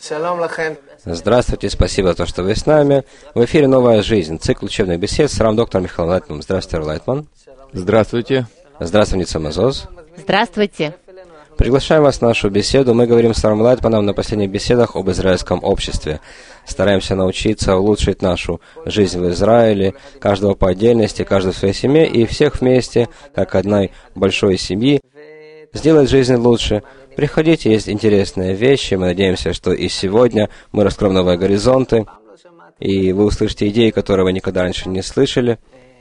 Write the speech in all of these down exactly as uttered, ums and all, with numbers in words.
Здравствуйте, спасибо за то, что вы с нами. В эфире «Новая жизнь», цикл учебных бесед с рав-доктором Михаилом Лайтманом. Здравствуйте, Лайтман. Здравствуйте. Здравствуйте, Мазоз. Здравствуйте. Приглашаем вас в нашу беседу. Мы говорим с равом Лайтманом на последних беседах об израильском обществе. Стараемся научиться улучшить нашу жизнь в Израиле, каждого по отдельности, каждого в своей семье, и всех вместе, как одной большой семьи, сделать жизнь лучше. Приходите, есть интересные вещи. Мы надеемся, что и сегодня мы раскроем новые горизонты, и вы услышите идеи, которые вы никогда раньше не слышали,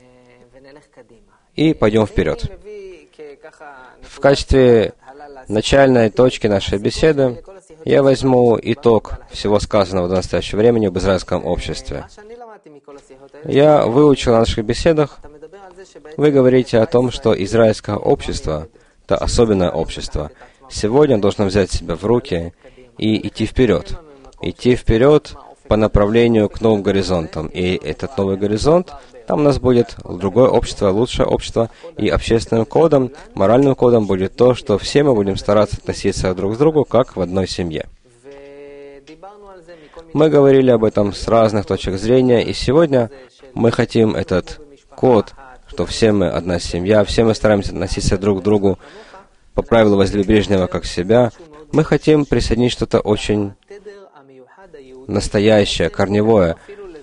и пойдем вперед. В качестве начальной точки нашей беседы я возьму итог всего сказанного до настоящего времени об израильском обществе. Я выучил на наших беседах, вы говорите о том, что израильское общество — это особенное общество. Сегодня должно взять себя в руки и идти вперед. Идти вперед по направлению к новым горизонтам. И этот новый горизонт, там у нас будет другое общество, лучшее общество, и общественным кодом, моральным кодом будет то, что все мы будем стараться относиться друг к другу, как в одной семье. Мы говорили об этом с разных точек зрения, и сегодня мы хотим этот код, что все мы одна семья, все мы стараемся относиться друг к другу по правилу «возлюби ближнего как себя». Мы хотим присоединить что-то очень настоящее, корневое,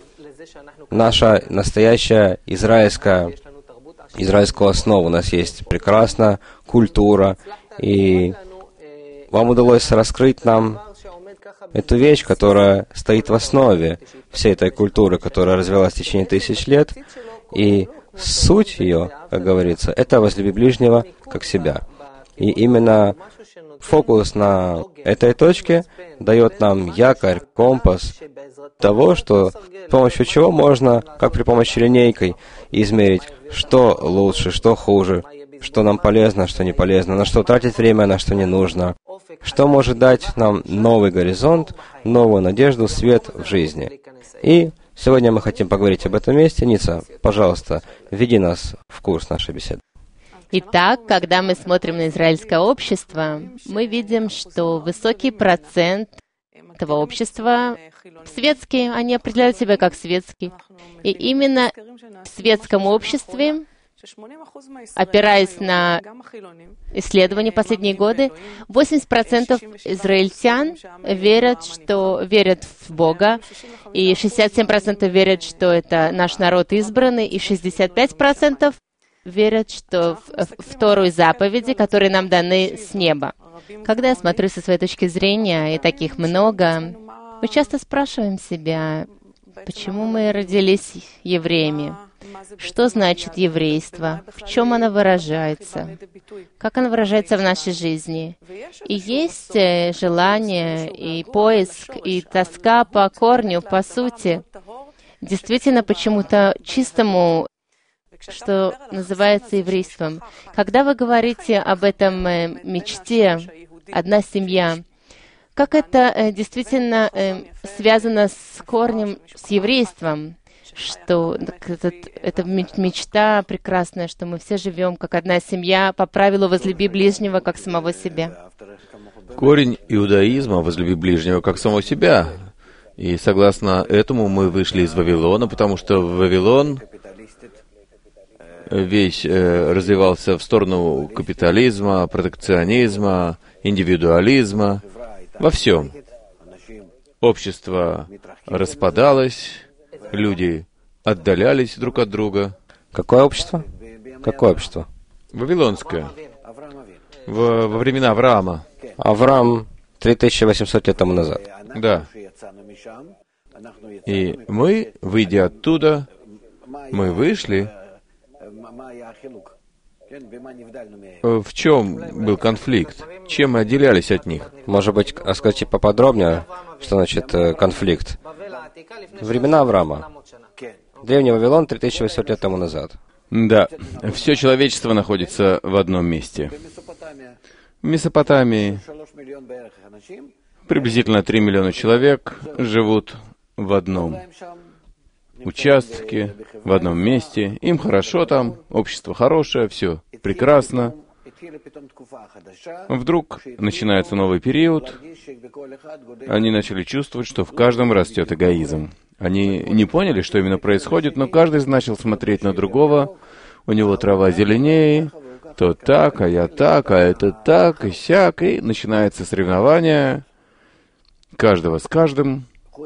наша настоящая израильская, израильскую основу. У нас есть прекрасная культура, и вам удалось раскрыть нам эту вещь, которая стоит в основе всей этой культуры, которая развилась в течение тысяч лет, и суть ее, как говорится, это возлюби ближнего как себя. И именно фокус на этой точке дает нам якорь, компас того, что с помощью чего можно, как при помощи линейкой, измерить, что лучше, что хуже, что нам полезно, что не полезно, на что тратить время, на что не нужно, что может дать нам новый горизонт, новую надежду, свет в жизни. И сегодня мы хотим поговорить об этом месте. Ница, пожалуйста, введи нас в курс нашей беседы. Итак, когда мы смотрим на израильское общество, мы видим, что высокий процент этого общества светские, они определяют себя как светские. И именно в светском обществе, опираясь на исследования последние годы, восемьдесят процентов израильтян верят, что верят в Бога, и шестьдесят семь процентов верят, что это наш народ избранный, и шестьдесят пять процентов верят, что в, в Тору и заповеди, которые нам даны с неба. Когда я смотрю со своей точки зрения, и таких много, мы часто спрашиваем себя, почему мы родились евреями? Что значит еврейство? В чем оно выражается? Как оно выражается в нашей жизни? И есть желание, и поиск, и тоска по корню, по сути, действительно почему-то чистому, что называется еврейством. Когда вы говорите об этом э, мечте, одна семья, как это э, действительно э, связано с корнем, с еврейством, что этот, это мечта прекрасная, что мы все живем как одна семья, по правилу «возлюби ближнего как самого себя». Корень иудаизма «возлюби ближнего как самого себя». И согласно этому мы вышли из Вавилона, потому что Вавилон весь э, развивался в сторону капитализма, протекционизма, индивидуализма, во всем. Общество распадалось, люди отдалялись друг от друга. Какое общество? Какое общество? Вавилонское. В, во времена Авраама. Авраам три тысячи восемьсот лет тому назад. Да. И мы, выйдя оттуда, мы вышли. В чем был конфликт? Чем мы отделялись от них? Может быть, расскажите поподробнее, что значит конфликт? Времена Авраама. Древний Вавилон три тысячи восемьсот лет тому назад. Да. Все человечество находится в одном месте. В Месопотамии приблизительно три миллиона человек живут в одном участке, в одном месте. Им хорошо там, общество хорошее, все прекрасно. Вдруг начинается новый период, они начали чувствовать, что в каждом растет эгоизм. Они не поняли, что именно происходит, но каждый начал смотреть на другого, у него трава зеленее, то так, а я так, а это так, и сяк, и начинается соревнование каждого с каждым.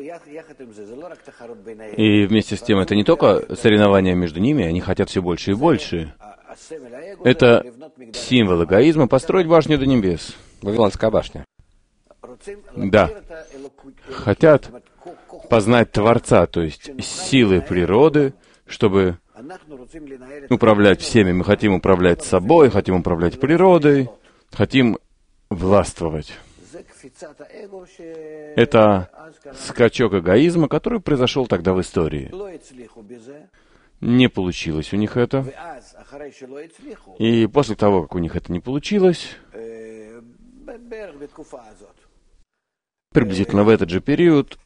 И вместе с тем это не только соревнования между ними, они хотят все больше и больше. Это символ эгоизма — построить башню до небес. Вавилонская башня. Да. Хотят познать Творца, то есть силы природы, чтобы управлять всеми. Мы хотим управлять собой, хотим управлять природой, хотим властвовать. Это скачок эгоизма, который произошел тогда в истории. Не получилось у них это. И после того, как у них это не получилось, приблизительно в этот же период,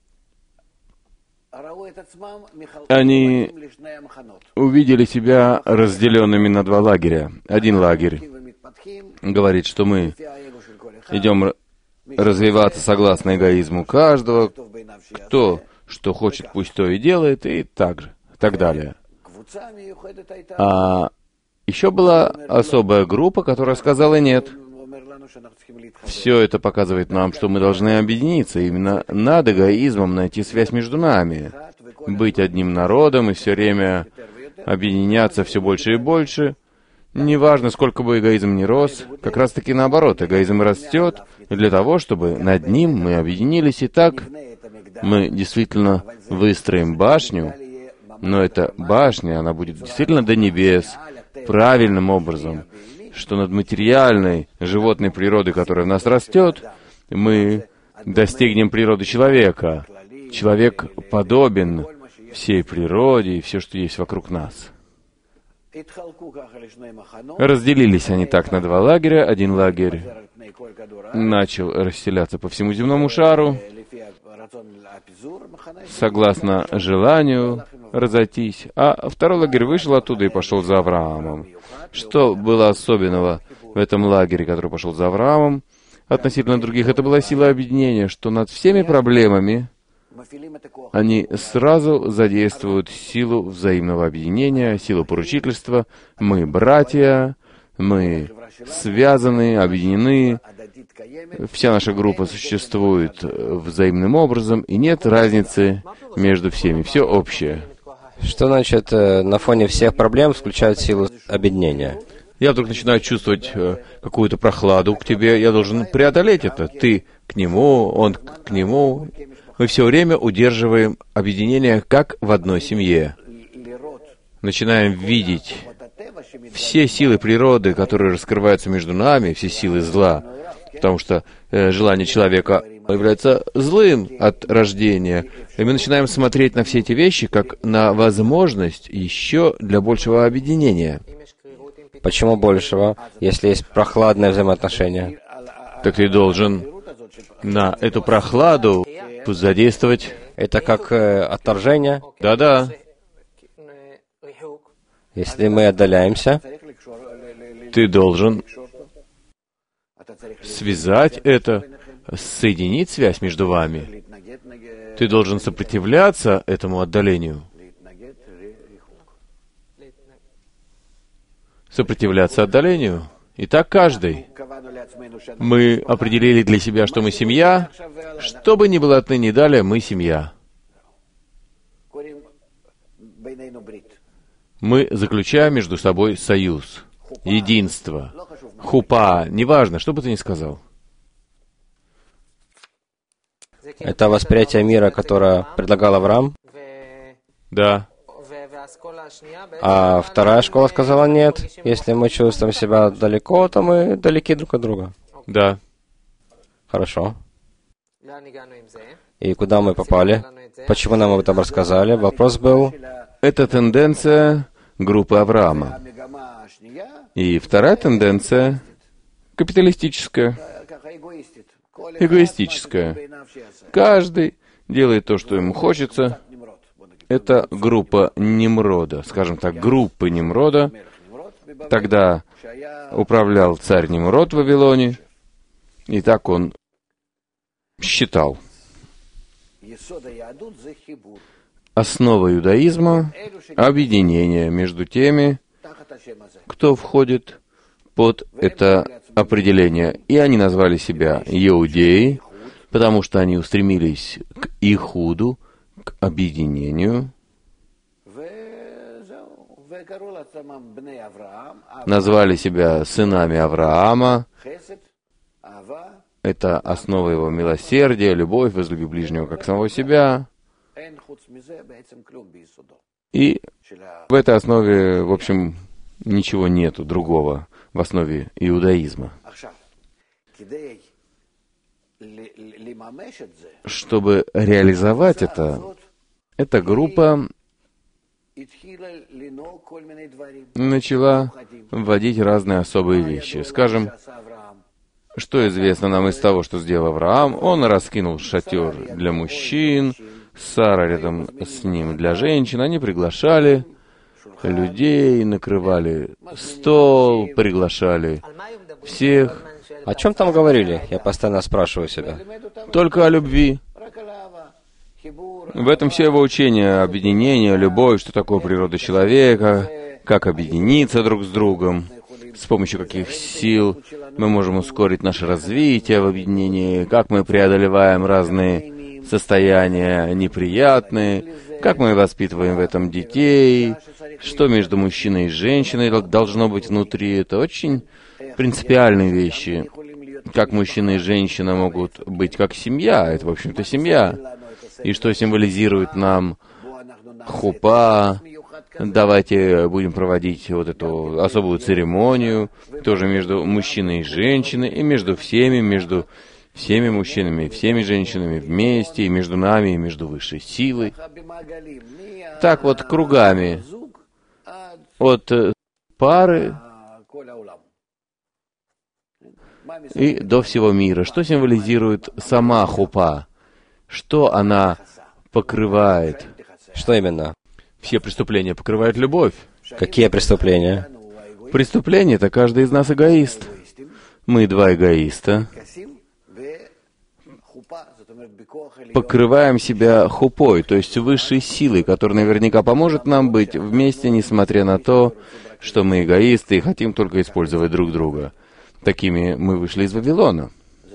они увидели себя разделенными на два лагеря. Один лагерь говорит, что мы идем развиваться согласно эгоизму каждого, кто что хочет, пусть то и делает, и так же, так далее. А еще была особая группа, которая сказала нет. Все это показывает нам, что мы должны объединиться, именно над эгоизмом найти связь между нами, быть одним народом и все время объединяться все больше и больше. Неважно, сколько бы эгоизм ни рос, как раз-таки наоборот, эгоизм растет для того, чтобы над ним мы объединились, и так мы действительно выстроим башню, но эта башня, она будет действительно до небес, правильным образом, что над материальной животной природой, которая в нас растет, мы достигнем природы человека. Человек подобен всей природе и все, что есть вокруг нас. Разделились они так на два лагеря. Один лагерь начал расселяться по всему земному шару, согласно желанию разойтись, а второй лагерь вышел оттуда и пошел за Авраамом. Что было особенного в этом лагере, который пошел за Авраамом, относительно других? Это была сила объединения, что над всеми проблемами они сразу задействуют силу взаимного объединения, силу поручительства. Мы братья, мы связаны, объединены, вся наша группа существует взаимным образом, и нет разницы между всеми, все общее. Что значит, на фоне всех проблем включает силу объединения? Я вдруг начинаю чувствовать какую-то прохладу к тебе, я должен преодолеть это. Ты к нему, он к нему. Мы все время удерживаем объединение как в одной семье. Начинаем видеть все силы природы, которые раскрываются между нами, все силы зла, потому что э, желание человека является злым от рождения. И мы начинаем смотреть на все эти вещи как на возможность еще для большего объединения. Почему большего, если есть прохладное взаимоотношение? Так ты должен на эту прохладу задействовать. Это как э, отторжение? Да-да. Если мы отдаляемся, ты должен связать это, соединить связь между вами. Ты должен сопротивляться этому отдалению. Сопротивляться отдалению. И так каждый. Мы определили для себя, что мы семья. Что бы ни было отныне и далее, мы семья. Мы заключаем между собой союз, единство, хупа, неважно, что бы ты ни сказал. Это восприятие мира, которое предлагал Авраам? Да. А вторая школа сказала нет. Если мы чувствуем себя далеко, то мы далеки друг от друга. Да. Хорошо. И куда мы попали? Почему нам об этом рассказали? Вопрос был... Это тенденция группы Авраама. И вторая тенденция — капиталистическая, эгоистическая. Каждый делает то, что ему хочется. Это группа Нимрода, скажем так, группы Нимрода, Тогда управлял царь Нимрод в Вавилоне, и так он считал. Основа иудаизма — объединение между теми, кто входит под это определение. И они назвали себя иудеи, потому что они устремились к ихуду, к объединению. Назвали себя сынами Авраама. Это основа его милосердия, любовь, возлюби ближнего как самого себя. И в этой основе, в общем, ничего нету другого в основе иудаизма. Чтобы реализовать это, эта группа начала вводить разные особые вещи. Скажем, что известно нам из того, что сделал Авраам? Он раскинул шатер для мужчин, Сара рядом с ним для женщин. Они приглашали людей, накрывали стол, приглашали всех. О чем там говорили? Я постоянно спрашиваю себя. Только о любви. В этом все его учения, объединение, любовь, что такое природа человека, как объединиться друг с другом, с помощью каких сил мы можем ускорить наше развитие в объединении, как мы преодолеваем разные состояния неприятные, как мы воспитываем в этом детей, что между мужчиной и женщиной должно быть внутри. Это очень принципиальные вещи. Как мужчина и женщина могут быть как семья, это, в общем-то, семья. И что символизирует нам хупа. Давайте будем проводить вот эту особую церемонию, тоже между мужчиной и женщиной, и между всеми, между всеми мужчинами и всеми женщинами вместе, и между нами, и между высшей силой. Так вот, кругами. От пары и до всего мира. Что символизирует сама хупа? Что она покрывает? Что именно? Все преступления покрывает любовь. Какие преступления? Преступление — это каждый из нас эгоист. Мы два эгоиста. Покрываем себя хупой, то есть высшей силой, которая наверняка поможет нам быть вместе, несмотря на то, что мы эгоисты и хотим только использовать друг друга. Такими мы вышли из Вавилона.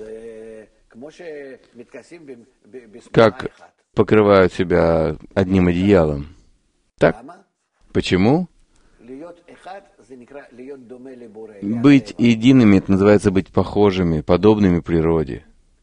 Как покрывают себя одним одеялом. Так? Почему? Быть едиными — это называется быть похожими, подобными природе.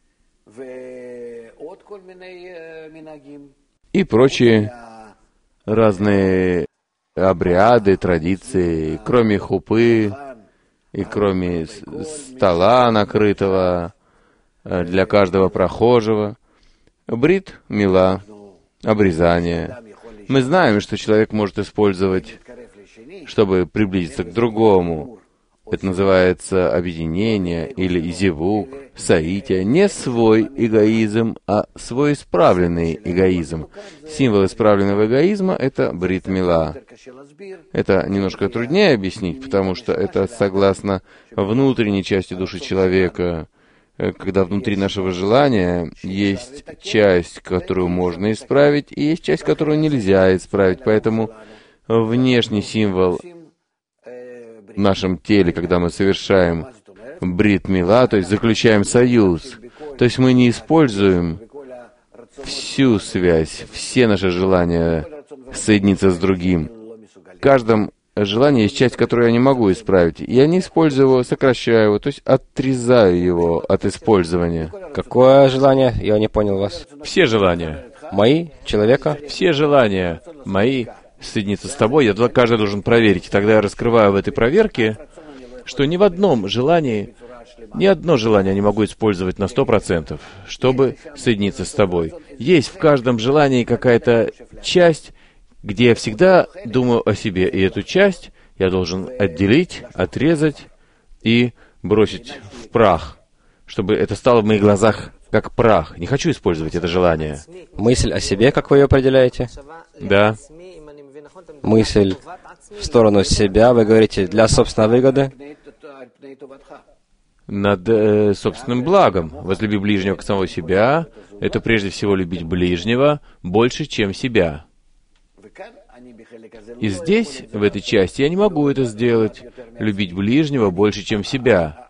И прочие разные обряды, традиции, кроме хупы и кроме стола накрытого для каждого прохожего. Брит мила, обрезание. Мы знаем, что человек может использовать, чтобы приблизиться к другому. Это называется объединение или зивук, саития. Не свой эгоизм, а свой исправленный эгоизм. Символ исправленного эгоизма — это брит мила. Это немножко труднее объяснить, потому что это согласно внутренней части души человека. Когда внутри нашего желания есть часть, которую можно исправить, и есть часть, которую нельзя исправить. Поэтому внешний символ в нашем теле, когда мы совершаем брит мила, то есть заключаем союз, то есть мы не используем всю связь, все наши желания соединиться с другим. В каждом желании есть часть, которую я не могу исправить. Я не использую его, сокращаю его, то есть отрезаю его от использования. Какое желание? Я не понял вас. Все желания. Мои? Человека? Все желания мои соединиться с тобой, я каждый должен проверить. И тогда я раскрываю в этой проверке, что ни в одном желании, ни одно желание я не могу использовать на сто процентов, чтобы соединиться с тобой. Есть в каждом желании какая-то часть, где я всегда думаю о себе, и эту часть я должен отделить, отрезать и бросить в прах, чтобы это стало в моих глазах как прах. Не хочу использовать это желание. Мысль о себе, как вы ее определяете? Да. Мысль в сторону себя, вы говорите, для собственной выгоды, над э, собственным благом. Возлюби ближнего как самого себя — это прежде всего любить ближнего больше, чем себя. И здесь, в этой части, я не могу это сделать. Любить ближнего больше, чем себя.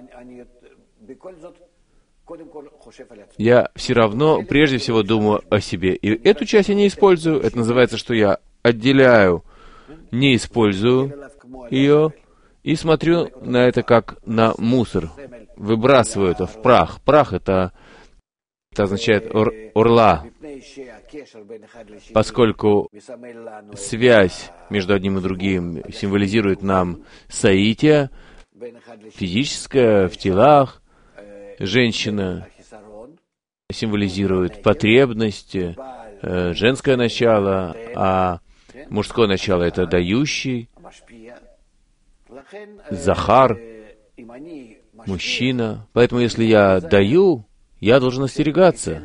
Я все равно прежде всего думаю о себе. И эту часть я не использую. Это называется, что я отделяю, не использую ее и смотрю на это как на мусор. Выбрасываю это в прах. Прах — это, это означает ор, орла. Поскольку связь между одним и другим символизирует нам соитие, физическое в телах, женщина символизирует потребность, э, женское начало, а мужское начало — это дающий, захар, мужчина. Поэтому если я даю, я должен остерегаться,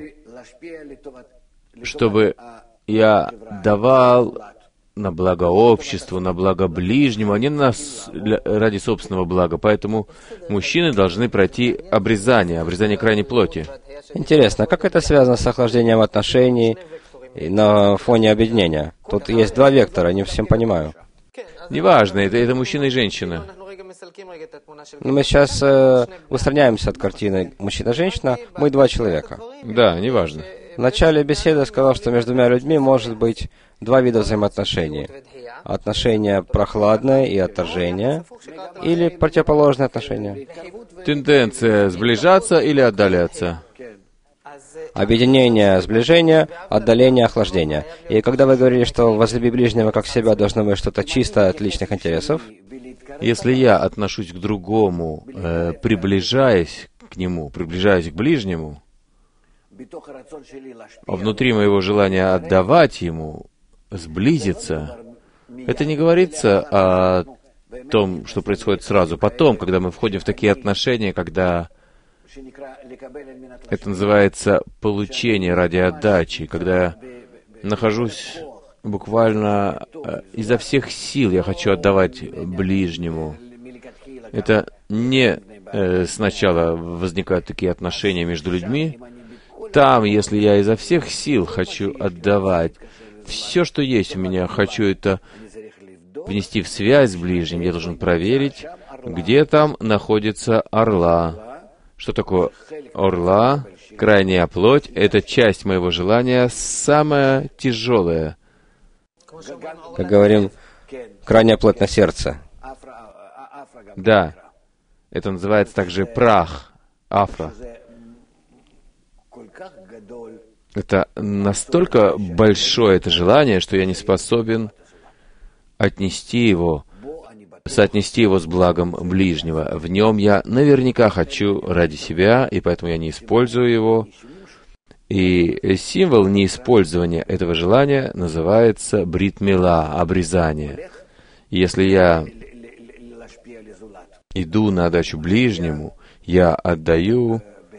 чтобы я давал на благо обществу, на благо ближнему, а не на, для, ради собственного блага. Поэтому мужчины должны пройти обрезание, обрезание крайней плоти. Интересно, как это связано с охлаждением отношений на фоне объединения? Тут есть два вектора, не всем понимаю. Неважно, это, это мужчина и женщина. Но мы сейчас э, устраняемся от картины мужчина-женщина, мы два человека. Да, неважно. В начале беседы я сказал, что между двумя людьми может быть два вида взаимоотношений. Отношения прохладное и отторжение, или противоположные отношения. Тенденция сближаться или отдаляться. Объединение, сближение, отдаление, охлаждение. И когда вы говорили, что возлюби ближнего как себя должно быть что-то чисто от личных интересов, если я отношусь к другому, э, приближаясь к нему, приближаясь к ближнему, а внутри моего желания отдавать ему, сблизиться, это не говорится о том, что происходит сразу. Потом, когда мы входим в такие отношения, когда это называется получение ради отдачи, когда я нахожусь буквально э, изо всех сил, я хочу отдавать ближнему. Это не э, сначала возникают такие отношения между людьми. Там, если я изо всех сил хочу отдавать все, что есть у меня, хочу это внести в связь с ближним, я должен проверить, где там находится орла. Что такое орла? Крайняя плоть — это часть моего желания, самая тяжелая. Как говорим, крайняя плоть на сердце. Да, это называется также прах, афра. Это настолько большое это желание, что я не способен отнести его, соотнести его с благом ближнего. В нем я наверняка хочу ради себя, и поэтому я не использую его. И символ неиспользования этого желания называется брит мила, обрезание. И если я иду на отдачу ближнему, я отдаю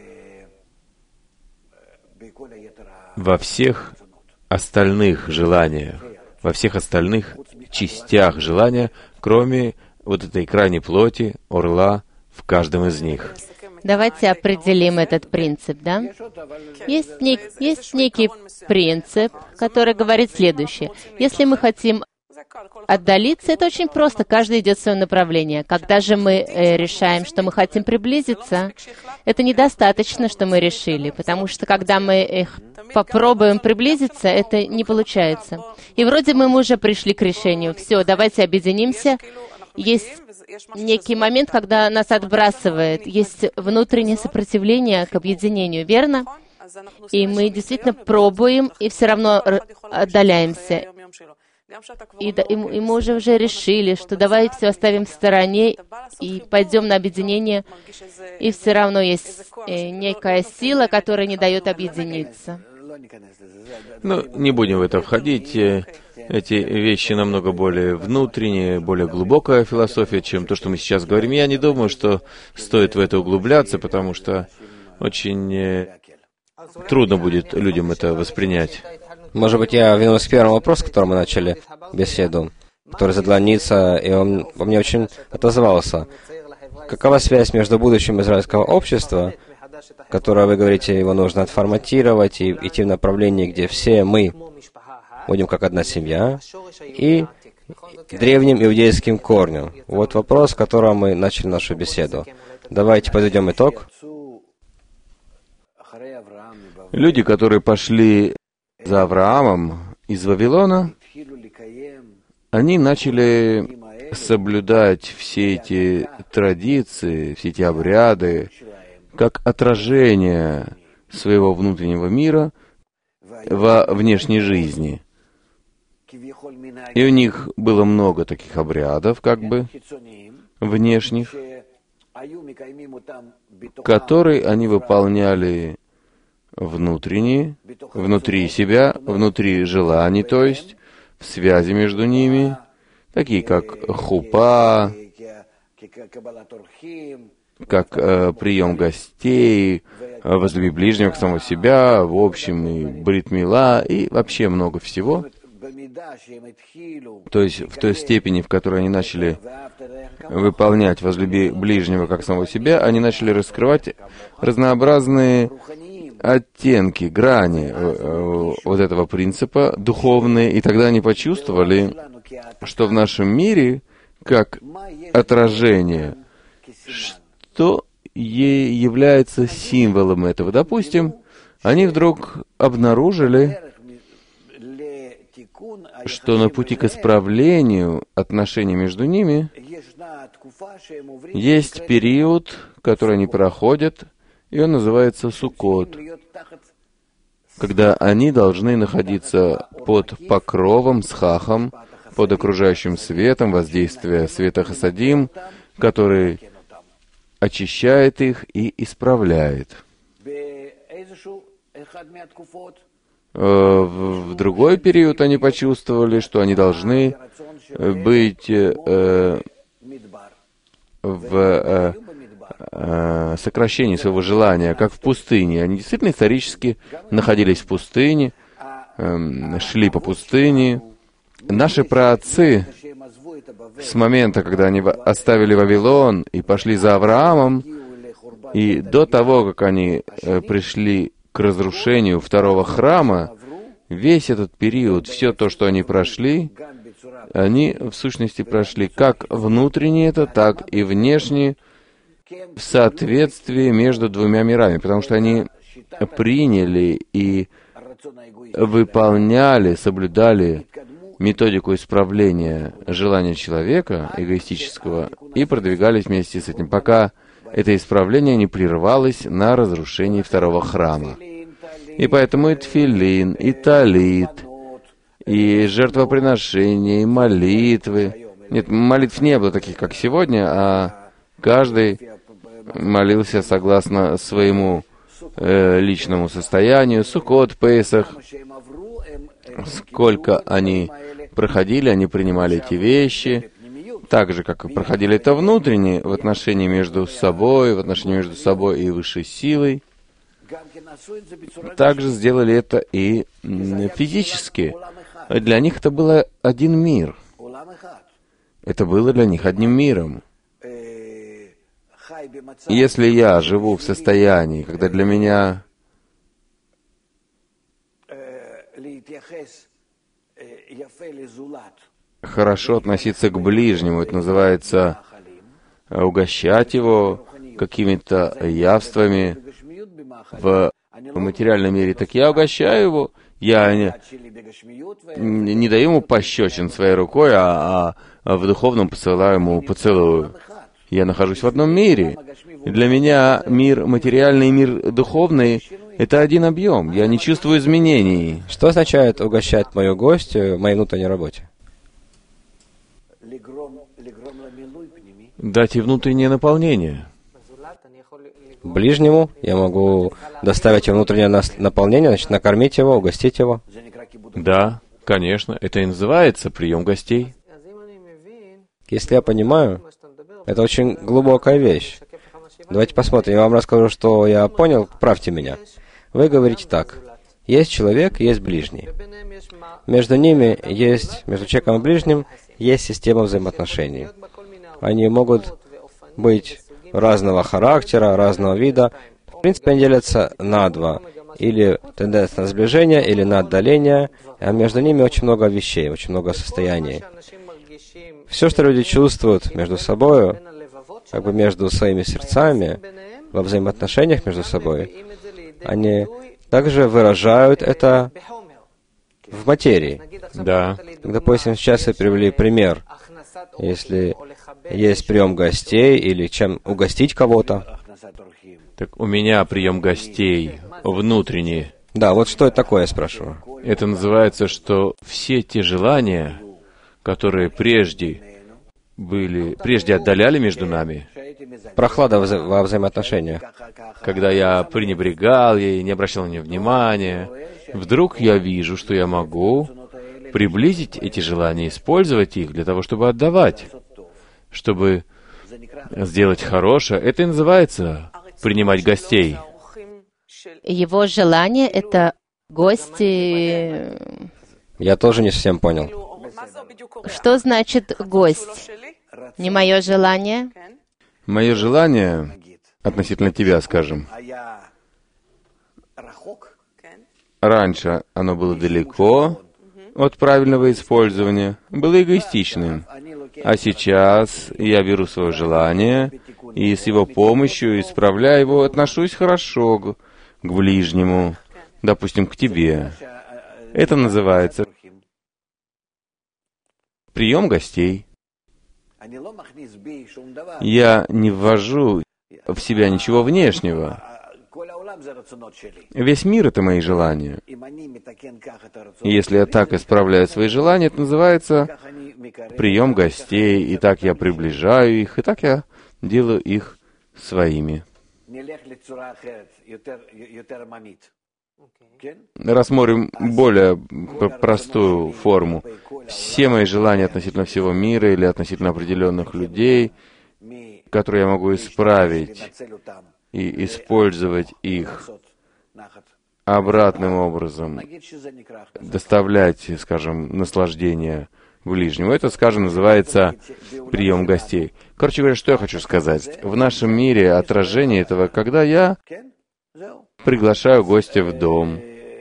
во всех остальных желаниях, во всех остальных частях желания, кроме вот этой крайней плоти, орла, в каждом из них. Давайте определим этот принцип, да? Есть, нек, есть некий принцип, который говорит следующее. Если мы хотим отдалиться, это очень просто, каждый идет в свое направление. Когда же мы э, решаем, что мы хотим приблизиться, это недостаточно, что мы решили, потому что когда мы их попробуем приблизиться, это не получается. И вроде мы уже пришли к решению. Все, давайте объединимся. Есть некий момент, когда нас отбрасывает, есть внутреннее сопротивление к объединению, верно? И мы действительно пробуем, и все равно отдаляемся. И, да, и, и мы уже, уже решили, что давай все оставим в стороне и пойдем на объединение, и все равно есть э, некая сила, которая не дает объединиться. Ну, не будем в это входить. Эти вещи намного более внутренние, более глубокая философия, чем то, что мы сейчас говорим. Я не думаю, что стоит в это углубляться, потому что очень трудно будет людям это воспринять. Может быть, я вернусь к первому вопросу, с которым мы начали беседу. который задала Ница, и он во мне очень отозвался. Какова связь между будущим израильского общества, которое, вы говорите, его нужно отформатировать и идти в направлении, где все мы будем как одна семья, и древним иудейским корнем? Вот вопрос, с которого мы начали нашу беседу. Давайте подведем итог. Люди, которые пошли за Авраамом из Вавилона, они начали соблюдать все эти традиции, все эти обряды, как отражение своего внутреннего мира во внешней жизни. И у них было много таких обрядов, как бы, внешних, которые они выполняли внутренне, внутри себя, внутри желаний, то есть, в связи между ними, такие как хупа, как э, прием гостей, возлюби ближнего к самому себя, в общем, и брит мила, и вообще много всего. То есть в той степени, в которой они начали выполнять возлюби ближнего как самого себя, они начали раскрывать разнообразные оттенки, грани э, вот этого принципа духовные, и тогда они почувствовали, что в нашем мире, как отражение, что ей является символом этого. Допустим, они вдруг обнаружили, что на пути к исправлению отношений между ними есть период, который они проходят, и он называется Суккот, когда они должны находиться под покровом, схахом, под окружающим светом, воздействия света Хасадим, который очищает их и исправляет. В другой период они почувствовали, что они должны быть э, в э, э, сокращении своего желания, как в пустыне. Они действительно исторически находились в пустыне, э, шли по пустыне. Наши праотцы с момента, когда они оставили Вавилон и пошли за Авраамом, и до того, как они э, пришли к разрушению второго храма, весь этот период, все то, что они прошли, они в сущности прошли как внутренне это, так и внешне в соответствии между двумя мирами, потому что они приняли и выполняли, соблюдали методику исправления желания человека, эгоистического, и продвигались вместе с этим, пока это исправление не прервалось на разрушении второго храма. И поэтому и тфилин, и талит, и жертвоприношения, и молитвы. Нет, молитв не было таких, как сегодня, а каждый молился согласно своему э, личному состоянию. Суккот, Песах. Сколько они проходили, они принимали эти вещи, так же, как и проходили это внутренне, в отношении между собой, в отношении между собой и высшей силой. Также сделали это и физически. Для них это было один мир. Это было для них одним миром. Если я живу в состоянии, когда для меня хорошо относиться к ближнему, это называется угощать его какими-то явствами в материальном мире, так я угощаю его, я не, не даю ему пощечин своей рукой, а, а в духовном посылаю ему поцелую. Я нахожусь в одном мире. И для меня мир материальный и мир духовный — это один объем. Я не чувствую изменений. Что означает угощать мою гостью в моей внутренней работе? Дать ей внутреннее наполнение. Ближнему я могу доставить ему внутреннее наполнение, значит, накормить его, угостить его. Да, конечно, это и называется прием гостей. Если я понимаю, это очень глубокая вещь. Давайте посмотрим. Я вам расскажу, что я понял. Правьте меня. Вы говорите так. Есть человек, есть ближний. Между ними есть, между человеком и ближним, есть система взаимоотношений. Они могут быть разного характера, разного вида. В принципе, они делятся на два. Или тенденция на сближение, или на отдаление. А между ними очень много вещей, очень много состояний. Все, что люди чувствуют между собой, как бы между своими сердцами, во взаимоотношениях между собой, они также выражают это в материи. Да. Допустим, сейчас вы привели пример. Если есть прием гостей или чем угостить кого-то. Так у меня прием гостей внутренний. Да, вот что это такое, я спрашиваю. Это называется, что все те желания, которые прежде были, прежде отдаляли между нами, Прохлада вза- во взаимоотношениях. когда я пренебрегал ей, не обращал на нее внимания, вдруг я вижу, что я могу приблизить эти желания, использовать их для того, чтобы отдавать, чтобы сделать хорошее. Это и называется принимать гостей. Его желание — это гости. Я тоже не совсем понял. Что значит гость? Не мое желание? Мое желание относительно тебя, скажем, раньше оно было далеко от правильного использования, было эгоистичным. А сейчас я беру свое желание и с его помощью, исправляя его, отношусь хорошо к, к ближнему, допустим, к тебе. Это называется прием гостей. Я не ввожу в себя ничего внешнего. Весь мир — это мои желания. И если я так исправляю свои желания, это называется прием гостей, и так я приближаю их, и так я делаю их своими. Рассмотрим более простую форму. Все мои желания относительно всего мира или относительно определенных людей, которые я могу исправить и использовать их обратным образом, доставлять, скажем, наслаждение ближнему. Это, скажем, называется прием гостей. Короче говоря, что я хочу сказать. В нашем мире отражение этого, когда я приглашаю гостя в дом.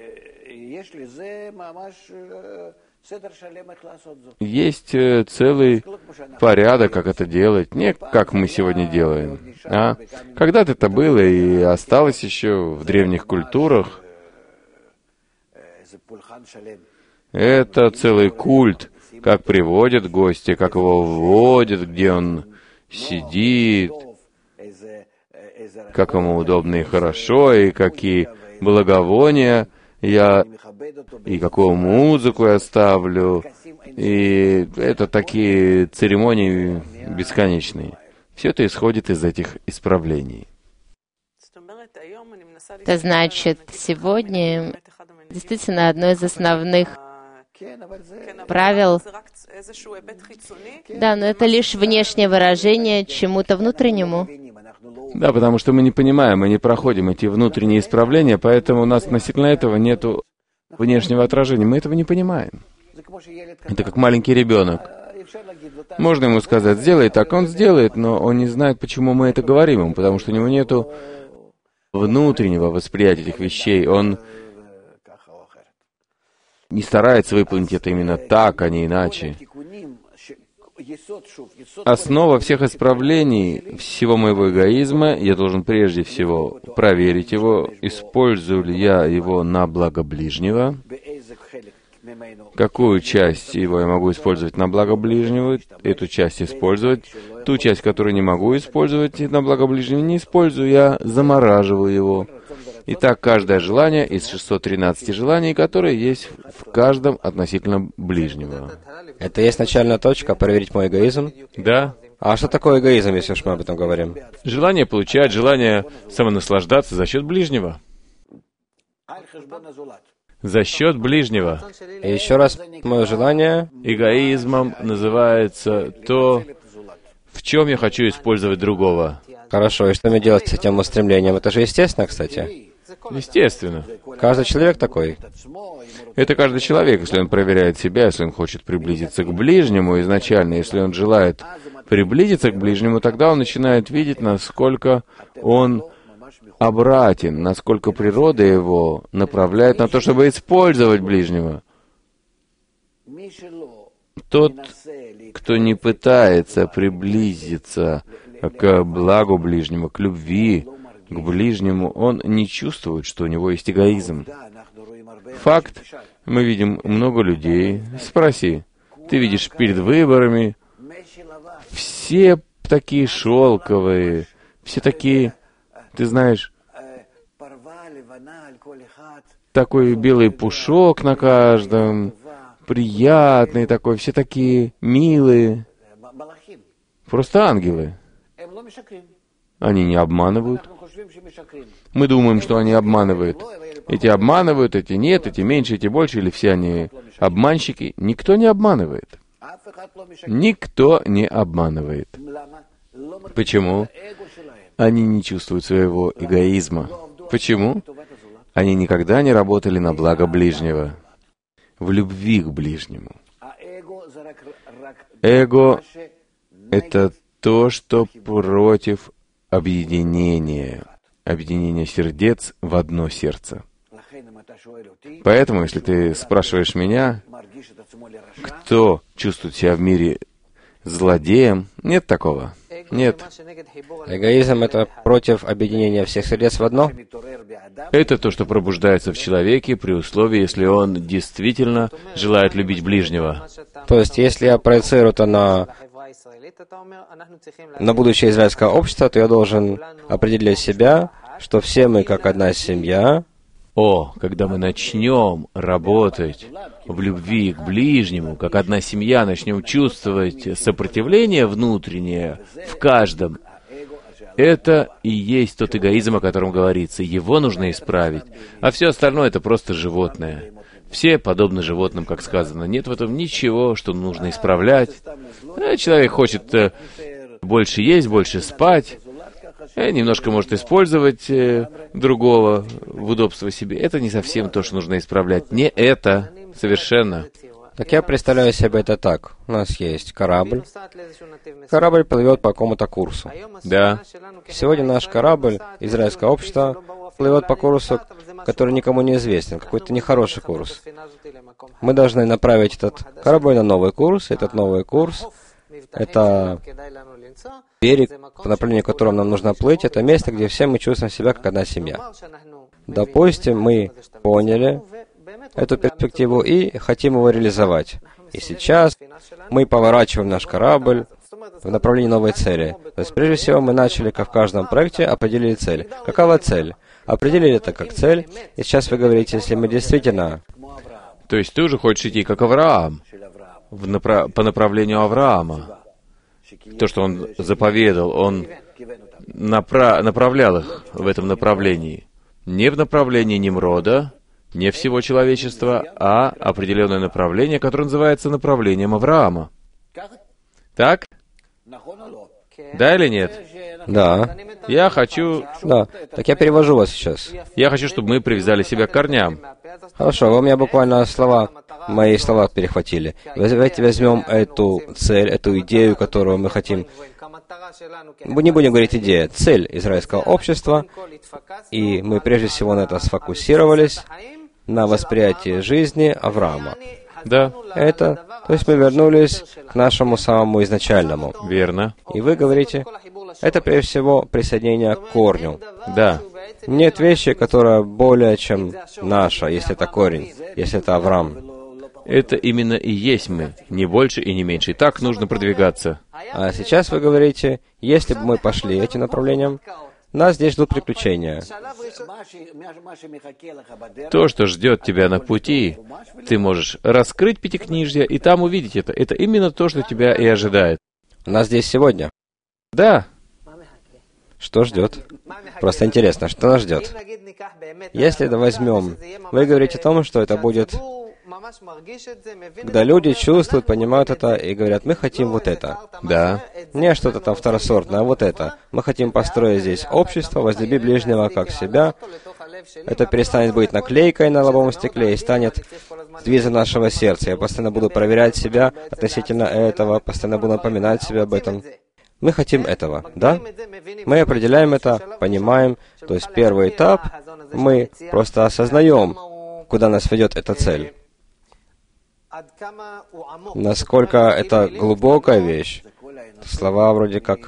Есть целый порядок, как это делать, не как мы сегодня делаем. А когда-то это было и осталось еще в древних культурах. Это целый культ, как приводят гостя, как его вводят, где он сидит, как ему удобно и хорошо, и какие благовония я, и какую музыку я ставлю. И это такие церемонии бесконечные. Все это исходит из этих исправлений. Это значит, сегодня действительно одно из основных правил. Да, но это лишь внешнее выражение чему-то внутреннему. Да, потому что мы не понимаем, мы не проходим эти внутренние исправления, поэтому у нас относительно этого нет внешнего отражения. Мы этого не понимаем. Это как маленький ребенок. Можно ему сказать, сделай так, он сделает, но он не знает, почему мы это говорим ему, потому что у него нет внутреннего восприятия этих вещей. Он не старается выполнить это именно так, а не иначе. Основа всех исправлений, всего моего эгоизма, я должен прежде всего проверить его, использую ли я его на благо ближнего, какую часть его я могу использовать на благо ближнего, эту часть использовать, ту часть, которую не могу использовать на благо ближнего, не использую, я замораживаю его. Итак, каждое желание из шестисот тринадцати желаний, которые есть в каждом относительно ближнего. Это есть начальная точка, проверить мой эгоизм? Да. А что такое эгоизм, если уж мы об этом говорим? Желание получать, желание самонаслаждаться за счет ближнего. За счет ближнего. И еще раз, мое желание... Эгоизмом называется то, в чем я хочу использовать другого. Хорошо, и что мне делать с этим устремлением? Это же естественно, кстати. Естественно. Каждый человек такой. Это каждый человек, если он проверяет себя, если он хочет приблизиться к ближнему изначально, если он желает приблизиться к ближнему, тогда он начинает видеть, насколько он обратен, насколько природа его направляет на то, чтобы использовать ближнего. Тот, кто не пытается приблизиться к благу ближнему, к любви к ближнему, он не чувствует, что у него есть эгоизм. Факт, мы видим много людей. Спроси, ты видишь перед выборами, все такие шелковые, все такие, ты знаешь, такой белый пушок на каждом, приятный такой, все такие милые, просто ангелы. Они не обманывают. Мы думаем, что они обманывают. Эти обманывают, эти нет, эти меньше, эти больше, или все они обманщики. Никто не обманывает. Никто не обманывает. Почему? Они не чувствуют своего эгоизма. Почему? Они никогда не работали на благо ближнего, в любви к ближнему. Эго — это то, что против объединения, объединения сердец в одно сердце. Поэтому, если ты спрашиваешь меня, кто чувствует себя в мире злодеем, нет такого. Нет. Эгоизм — это против объединения всех сердец в одно? Это то, что пробуждается в человеке при условии, если он действительно желает любить ближнего. То есть, если я проецирую это на, на будущее израильское общество, то я должен определить для себя, что все мы как одна семья. О, когда мы начнем работать в любви к ближнему, как одна семья, начнем чувствовать сопротивление внутреннее в каждом, это и есть тот эгоизм, о котором говорится. Его нужно исправить. А все остальное — это просто животное. Все подобны животным, как сказано. Нет в этом ничего, что нужно исправлять. Человек хочет больше есть, больше спать, немножко может использовать другого в удобство себе. Это не совсем то, что нужно исправлять. Не это. Совершенно. Так я представляю себе это так. У нас есть корабль. Корабль плывет по какому-то курсу. Да. Сегодня наш корабль, израильское общество, плывет по курсу, который никому не известен, какой-то нехороший курс. Мы должны направить этот корабль на новый курс. Этот новый курс — это берег, по направлению к которому нам нужно плыть. Это место, где все мы чувствуем себя как одна семья. Допустим, мы поняли эту перспективу и хотим его реализовать. И сейчас мы поворачиваем наш корабль в направлении новой цели. То есть, прежде всего, мы начали, как в каждом проекте, определили цель. Какова цель? Определили это как цель, и сейчас вы говорите, если мы действительно... То есть ты уже хочешь идти, как Авраам, в напра... по направлению Авраама. То, что он заповедал, он напра... направлял их в этом направлении. Не в направлении Nimrodа, не всего человечества, а определенное направление, которое называется направлением Авраама. Так? Да или нет? Да. Я хочу... Да. Так я перевожу вас сейчас. Я хочу, чтобы мы привязали себя к корням. Хорошо, вы у меня буквально слова, мои слова перехватили. Давайте возьмем эту цель, эту идею, которую мы хотим. Мы не будем говорить идея, цель израильского общества, и мы прежде всего на это сфокусировались, на восприятии жизни Авраама. Да. Это, то есть мы вернулись к нашему самому изначальному. Верно. И вы говорите, это прежде всего присоединение к корню. Да. Нет вещи, которая более чем наша, если это корень, если это Авраам. Это именно и есть мы, не больше и не меньше. И так нужно продвигаться. А сейчас вы говорите, если бы мы пошли этим направлением, нас здесь ждут приключения. То, что ждет тебя на пути, ты можешь раскрыть Пятикнижье и там увидеть это. Это именно то, что тебя и ожидает. Нас здесь сегодня. Да. Что ждет? Просто интересно, что нас ждет? Если это возьмем, вы говорите о том, что это будет, когда люди чувствуют, понимают это и говорят, мы хотим вот это. Да. Не что-то там второсортное, а вот это. Мы хотим построить здесь общество, возлюби ближнего как себя, это перестанет быть наклейкой на лобовом стекле и станет девизом нашего сердца. Я постоянно буду проверять себя относительно этого, постоянно буду напоминать себе об этом. Мы хотим этого, да? Мы определяем это, понимаем. То есть первый этап, мы просто осознаем, куда нас ведет эта цель. Насколько это глубокая вещь. Слова вроде как...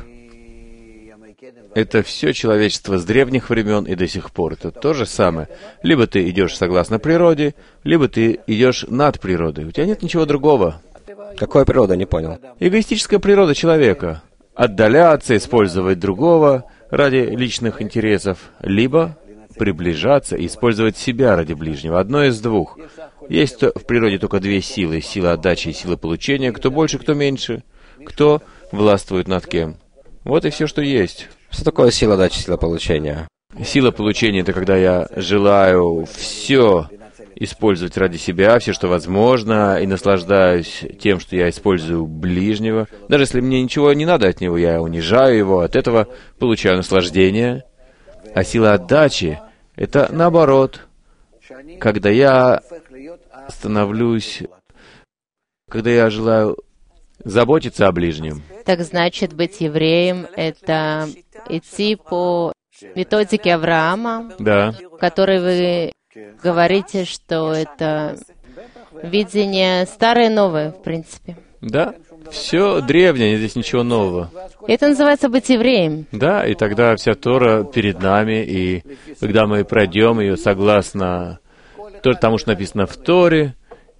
Это все человечество с древних времен и до сих пор. Это то же самое. Либо ты идешь согласно природе, либо ты идешь над природой. У тебя нет ничего другого. Какая природа, не понял? Эгоистическая природа человека. Отдаляться, использовать другого ради личных интересов, либо приближаться и использовать себя ради ближнего. Одно из двух. Есть в природе только две силы. Сила отдачи и сила получения. Кто больше, кто меньше. Кто властвует над кем. Вот и все, что есть. Что такое сила отдачи, сила получения? Сила получения — это когда я желаю все использовать ради себя, все, что возможно, и наслаждаюсь тем, что я использую ближнего. Даже если мне ничего не надо от него, я унижаю его, от этого получаю наслаждение. А сила отдачи — это наоборот, когда я становлюсь, когда я желаю заботиться о ближнем. Так значит, быть евреем — это идти по методике Авраама, Да. в которой вы говорите, что это видение старое и новое, в принципе. Да. Все древнее, здесь ничего нового. Это называется быть евреем. Да, и тогда вся Тора перед нами, и когда мы пройдем ее согласно тому, что написано в Торе,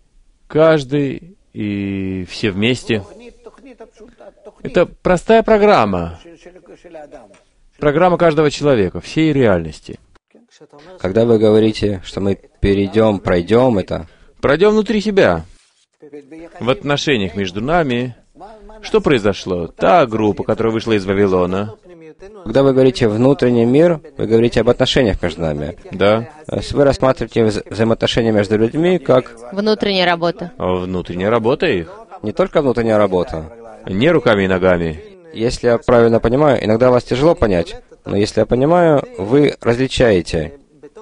каждый и все вместе. Это простая программа. Программа каждого человека, всей реальности. Когда вы говорите, что мы перейдем, пройдем это... Пройдем внутри себя. В отношениях между нами, что произошло? Та группа, которая вышла из Вавилона. Когда вы говорите «внутренний мир», вы говорите об отношениях между нами. Да. То есть вы рассматриваете вза взаимоотношения между людьми как... Внутренняя работа. Внутренняя работа их. Не только внутренняя работа. Не руками и ногами. Если я правильно понимаю, иногда вас тяжело понять, но если я понимаю, вы различаете.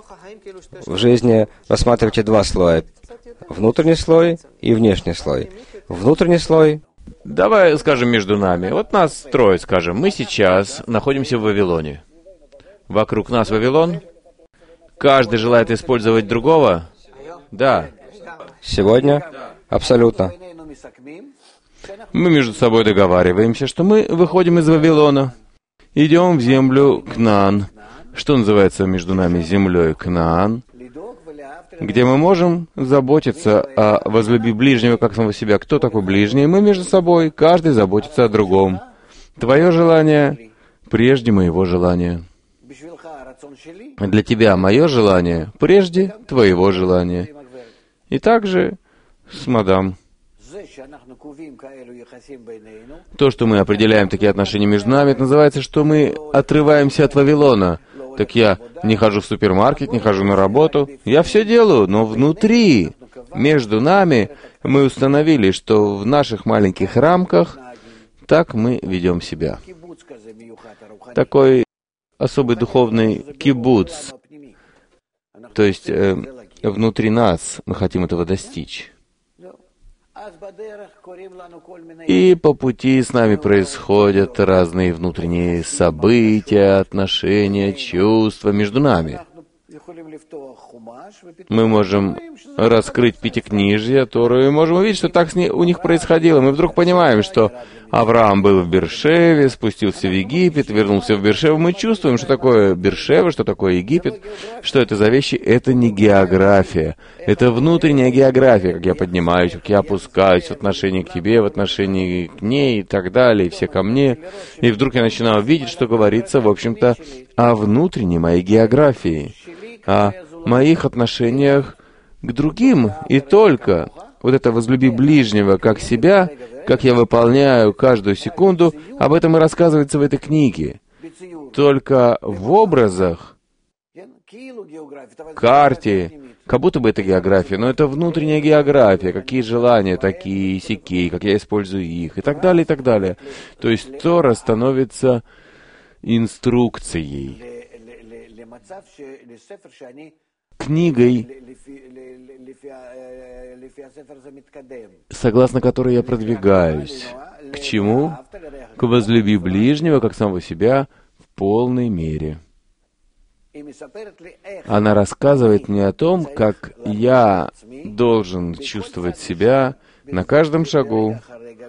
В жизни рассматриваете два слоя. Внутренний слой и внешний слой. Внутренний слой... Давай скажем между нами. Вот нас трое, скажем. Мы сейчас находимся в Вавилоне. Вокруг нас Вавилон. Каждый желает использовать другого? Да. Сегодня? Абсолютно. Мы между собой договариваемся, что мы выходим из Вавилона, идем в землю Кнаан. Что называется между нами землей Кнаан? Где мы можем заботиться о возлюби ближнего как самого себя. Кто такой ближний? Мы между собой, каждый заботится о другом. Твое желание прежде моего желания. Для тебя мое желание прежде твоего желания. И также с мадам. То, что мы определяем такие отношения между нами, это называется, что мы отрываемся от Вавилона. Так я не хожу в супермаркет, не хожу на работу. Я все делаю, но внутри, между нами, мы установили, что в наших маленьких рамках так мы ведем себя. Такой особый духовный кибуц. То есть э, внутри нас мы хотим этого достичь. И по пути с нами происходят разные внутренние события, отношения, чувства между нами. Мы можем раскрыть Пятикнижие, Тору, и можем увидеть, что так с ней, у них происходило. Мы вдруг понимаем, что Авраам был в Бершеве, спустился в Египет, вернулся в Бершеву. Мы чувствуем, что такое Бершева, что такое Египет, что это за вещи. Это не география. Это внутренняя география, как я поднимаюсь, как я опускаюсь в отношении к тебе, в отношении к ней и так далее, и все ко мне. И вдруг я начинаю видеть, что говорится, в общем-то, о внутренней моей географии, о моих отношениях к другим, и только вот это «возлюби ближнего как себя», как я выполняю каждую секунду, об этом и рассказывается в этой книге. Только в образах, карте, как будто бы это география, но это внутренняя география, какие желания такие, сякие, как я использую их, и так далее, и так далее. То есть Тора становится инструкцией книгой, согласно которой я продвигаюсь. К чему? К возлюби ближнего, как самого себя, в полной мере. Она рассказывает мне о том, как я должен чувствовать себя на каждом шагу,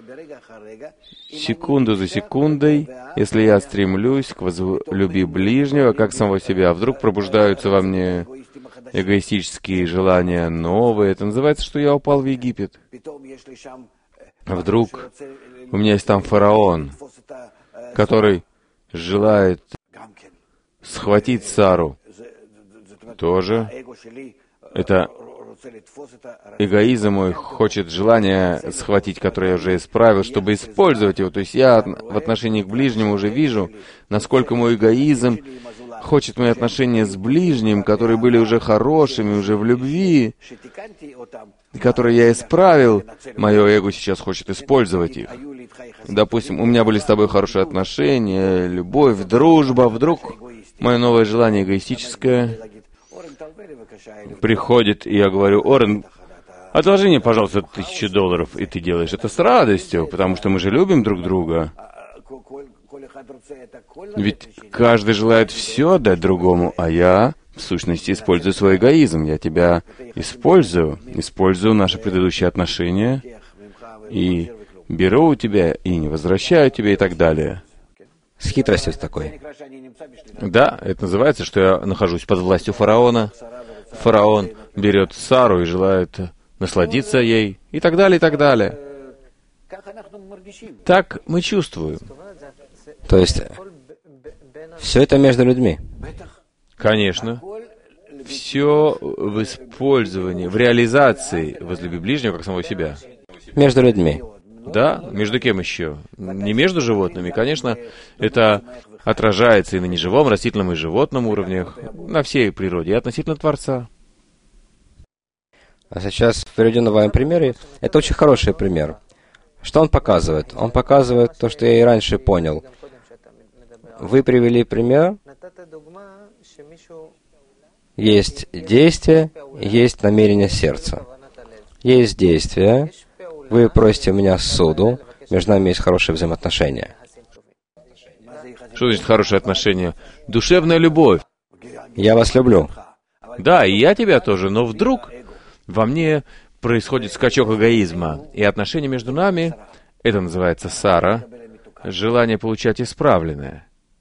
секунду за секундой, если я стремлюсь к возлюби ближнего, как самого себя. Вдруг пробуждаются во мне эгоистические желания новые. Это называется, что я упал в Египет. Вдруг у меня есть там фараон, который желает схватить Сару. Тоже это эгоизм мой хочет желание схватить, которое я уже исправил, чтобы использовать его. То есть я в отношении к ближнему уже вижу, насколько мой эгоизм хочет мои отношения с ближним, которые были уже хорошими, уже в любви, которые я исправил, мое эго сейчас хочет использовать их. Допустим, у меня были с тобой хорошие отношения, любовь, дружба, вдруг мое новое желание эгоистическое приходит, и я говорю: Орен, отложи мне, пожалуйста, тысячу долларов, и ты делаешь это с радостью, потому что мы же любим друг друга. Ведь каждый желает все отдать другому, а я, в сущности, использую свой эгоизм. Я тебя использую, использую наши предыдущие отношения, и беру у тебя, и не возвращаю тебе, и так далее. С хитростью такой. Да, это называется, что я нахожусь под властью фараона. Фараон берет Сару и желает насладиться ей, и так далее, и так далее. Так мы чувствуем. То есть, все это между людьми. Конечно. Все в использовании, в реализации возлюби ближнего, как самого себя. Между людьми. Да? Между кем еще? Не между животными. Конечно, это отражается и на неживом, растительном и животном уровнях, на всей природе, и относительно Творца. А сейчас в приведенном вами примере, это очень хороший пример. Что он показывает? Он показывает то, что я и раньше понял. Вы привели пример. Есть действие, есть намерение сердца. Есть действие. Вы просите у меня суду. Между нами есть хорошие взаимоотношения. Что значит хорошие отношения? Душевная любовь. Я вас люблю. Да, и я тебя тоже, но вдруг во мне происходит скачок эгоизма, и отношения между нами, это называется Сара, желание получать исправленное.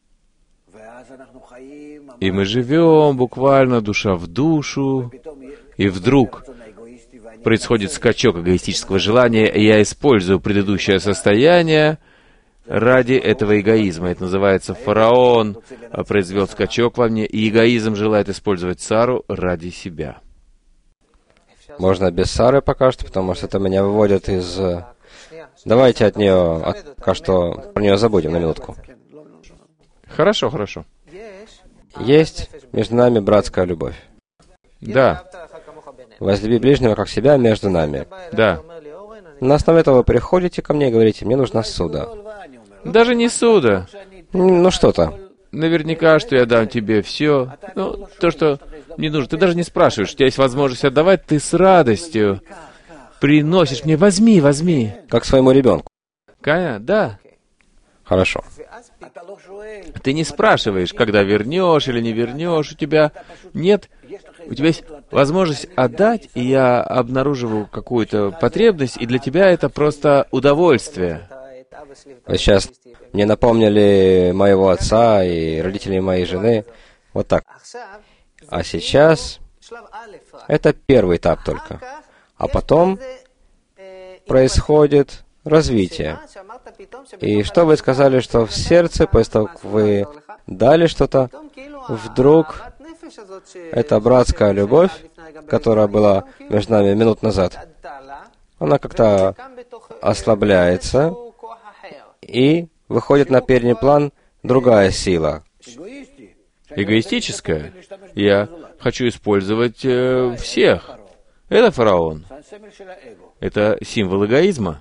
И мы живем буквально душа в душу, и вдруг происходит скачок эгоистического желания, и я использую предыдущее состояние ради этого эгоизма. Это называется фараон произвел скачок во мне, и эгоизм желает использовать Сару ради себя. Можно без Сары пока что, потому что это меня выводит из... Давайте от нее, от... пока что про нее забудем на минутку. Хорошо, хорошо. Есть между нами братская любовь. Да. Возлюби ближнего, как себя, между нами. Да. На основе этого вы приходите ко мне и говорите: мне нужна суда. Даже не суда. Ну что-то. Наверняка, что я дам тебе все. Ну, то, что мне нужно. Ты даже не спрашиваешь. У тебя есть возможность отдавать, ты с радостью приносишь мне. Возьми, возьми. Как своему ребенку. Конечно, да. Хорошо. Ты не спрашиваешь, когда вернешь или не вернешь. У тебя нет... У тебя есть возможность отдать, и я обнаруживаю какую-то потребность, и для тебя это просто удовольствие. Вы сейчас мне напомнили моего отца и родителей моей жены. Вот так. А сейчас это первый этап только. А потом происходит развитие. И что вы сказали, что в сердце, после того, как вы дали что-то, вдруг эта братская любовь, которая была между нами минут назад, она как-то ослабляется, и выходит на передний план другая сила. Эгоистическая. Я хочу использовать э, всех. Это фараон. Это символ эгоизма.